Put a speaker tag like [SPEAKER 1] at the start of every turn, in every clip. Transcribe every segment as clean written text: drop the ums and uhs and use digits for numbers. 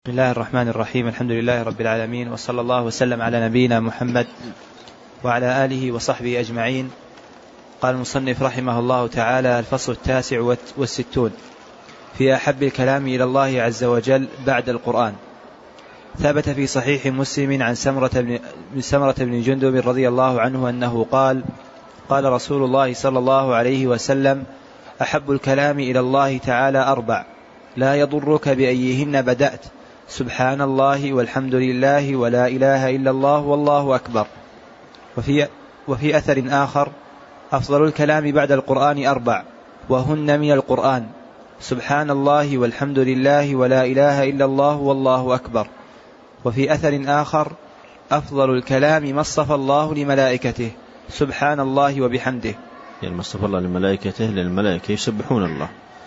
[SPEAKER 1] بسم الله الرحمن الرحيم. الحمد لله رب العالمين، وصلى الله وسلم على نبينا محمد وعلى آله وصحبه أجمعين. قال المصنف رحمه الله تعالى: الفصل 69 في أحب الكلام إلى الله عز وجل بعد القرآن. ثبت في صحيح مسلم عن سمرة بن جندب رضي الله عنه أنه قال: قال رسول الله صلى الله عليه وسلم: أحب الكلام إلى الله تعالى أربع، لا يضرك بأيهن بدأت، سبحان الله والحمد لله ولا إله إلا الله والله أكبر. وفي أثر آخر: أفضل الكلام بعد القرآن أربع، وهن من القرآن: سبحان الله والحمد لله ولا إله إلا الله والله أكبر. وفي أثر آخر: أفضل الكلام ما اصطفى الله لملائكته، سبحان الله وبحمده.
[SPEAKER 2] يعني ما اصطفى الله لملائكته، للملائكة يسبحون الله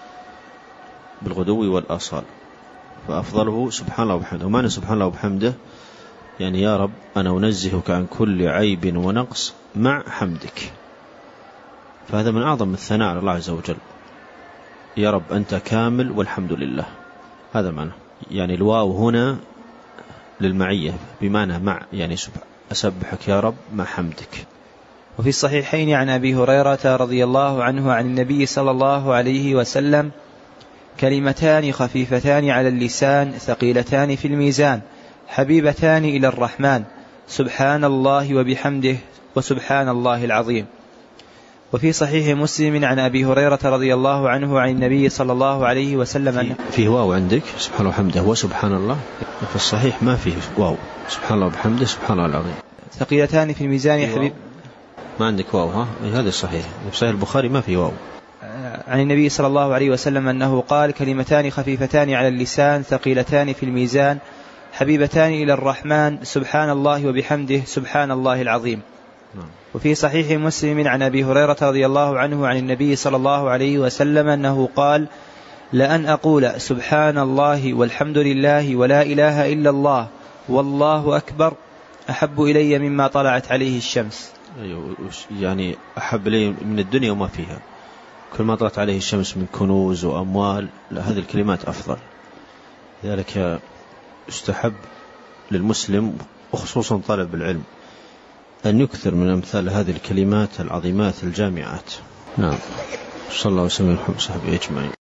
[SPEAKER 2] بالغدو والآصال، فأفضله سبحان الله وبحمده. ومعنى سبحان الله وبحمده يعني يا رب أنا أنزهك عن كل عيب ونقص مع حمدك، فهذا من أعظم الثناء على الله عز وجل. يا رب أنت كامل والحمد لله، هذا معنى. يعني الواو هنا للمعية بمعنى مع، يعني أسبحك يا رب مع حمدك.
[SPEAKER 1] وفي الصحيحين عن أبي هريرة رضي الله عنه عن النبي صلى الله عليه وسلم: كلمتان خفيفتان على اللسان ثقيلتان في الميزان حبيبتان إلى الرحمن، سبحان الله وبحمده وسبحان الله العظيم. وفي صحيح مسلم عن أبي هريرة رضي الله عنه عن النبي صلى الله عليه وسلم
[SPEAKER 2] فيه واو عندك سبحان الله وبحمده وسبحان الله، في الصحيح ما فيه واو، سبحان الله وبحمده سبحان الله العظيم.
[SPEAKER 1] ثقيلتان في الميزان حبيب،
[SPEAKER 2] ما عندك واو؟ ها، هذا الصحيح. في صحيح البخاري ما فيه واو.
[SPEAKER 1] عن النبي صلى الله عليه وسلم أنه قال: كلمتان خفيفتان على اللسان ثقيلتان في الميزان حبيبتان إلى الرحمن، سبحان الله وبحمده سبحان الله العظيم. وفي صحيح مسلم عن أبي هريرة رضي الله عنه عن النبي صلى الله عليه وسلم أنه قال: لأن أقول سبحان الله والحمد لله ولا إله إلا الله والله أكبر أحب إلي مما طلعت عليه الشمس.
[SPEAKER 2] يعني أحب إلي من الدنيا وما فيها، كل ما طلعت عليه الشمس من كنوز وأموال، هذه الكلمات أفضل. لذلك استحب للمسلم وخصوصا طالب العلم أن يكثر من أمثال هذه الكلمات العظيمات الجامعات. نعم. صلى الله وسلم على محمد وصحبه أجمعين.